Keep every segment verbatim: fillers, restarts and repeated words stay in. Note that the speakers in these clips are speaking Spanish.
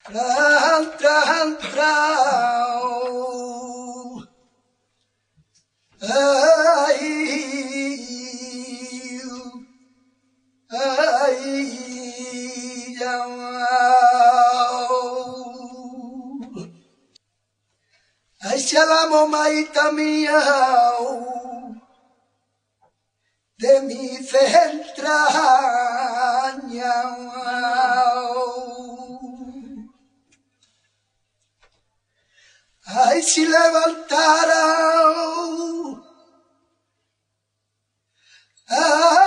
Tran, tran, tran. Ay, ay, ya. Ay, si la mamaita mía de mis entrañas. Ay, si levantara ah,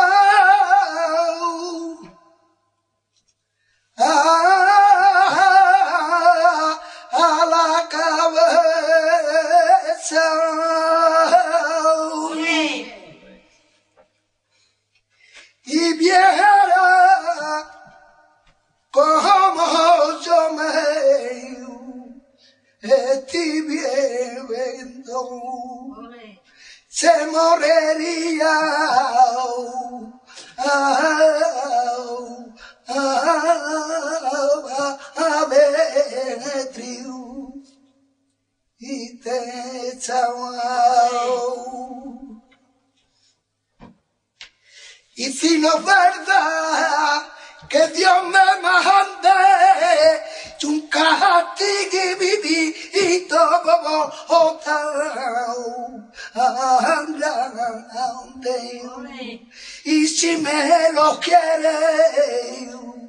ah, a la cabeza y viera como yo me estoy viendo, se moriría a ver y te echaba. Y si no es verdad que Dios me mande un castigo y todo y si me lo quiere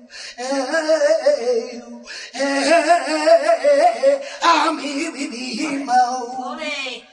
eh, eh, a mi vida